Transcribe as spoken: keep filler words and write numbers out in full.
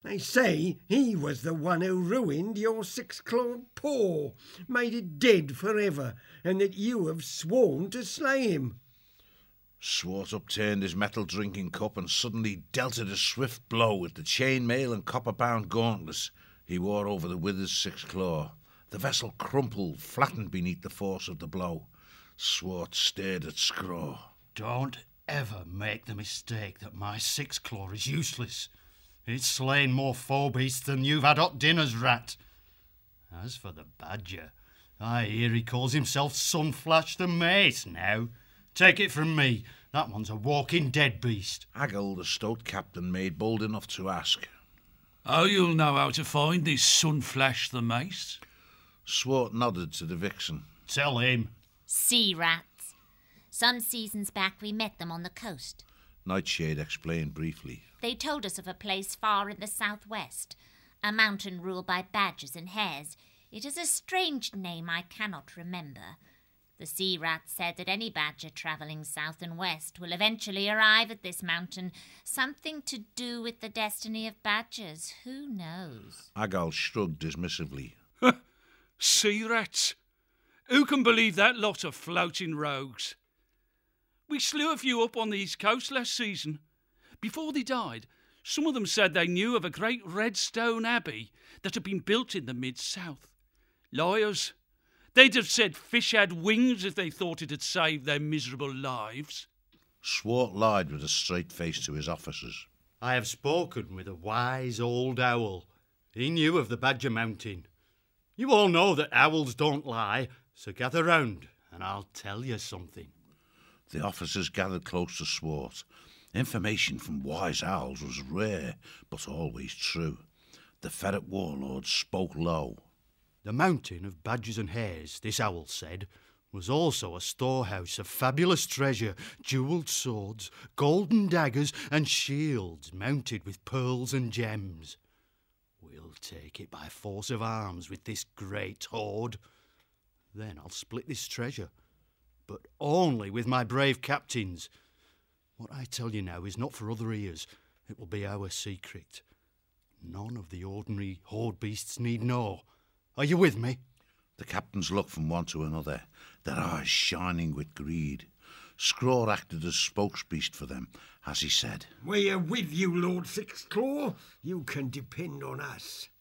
They say he was the one who ruined your six-clawed paw, made it dead forever, and that you have sworn to slay him." Swart upturned his metal drinking cup and suddenly dealt it a swift blow with the chainmail and copper-bound gauntlets he wore over the wither's six claw. The vessel crumpled, flattened beneath the force of the blow. Swart stared at Scraw. "Don't ever make the mistake that my six claw is useless. It's slain more foe beasts than you've had hot dinners, rat. As for the badger, I hear he calls himself Sunflash the Mace now. Take it from me, that one's a walking dead beast." Aggle, the stout captain, made bold enough to ask, "Oh, you'll know how to find this Sunflash the Mace?" Swart nodded to the vixen. "Tell him." "Sea rats. Some seasons back we met them on the coast. Nightshade explained briefly. They told us of a place far in the southwest, a mountain ruled by badgers and hares. It is a strange name I cannot remember. The sea rat said that any badger travelling south and west will eventually arrive at this mountain. Something to do with the destiny of badgers. Who knows?" Aggle shrugged dismissively. Sea rats? Who can believe that lot of floating rogues? We slew a few up on the east coast last season. Before they died, some of them said they knew of a great red stone abbey that had been built in the mid-south. Liars. They'd have said fish had wings if they thought it had saved their miserable lives. Swart lied with a straight face to his officers. "I have spoken with a wise old owl. He knew of the Badger Mountain. You all know that owls don't lie, so gather round and I'll tell you something." The officers gathered close to Swart. Information from wise owls was rare, but always true. The ferret warlord spoke low. "The mountain of badgers and hares," this owl said, "was also a storehouse of fabulous treasure, jewelled swords, golden daggers, and shields mounted with pearls and gems. We'll take it by force of arms with this great hoard. Then I'll split this treasure, but only with my brave captains. What I tell you now is not for other ears. It will be our secret. None of the ordinary hoard beasts need know. Are you with me?" The captains looked from one to another, their eyes shining with greed. Scraw acted as spokesbeast for them, as he said, "We are with you, Lord Sixclaw. You can depend on us."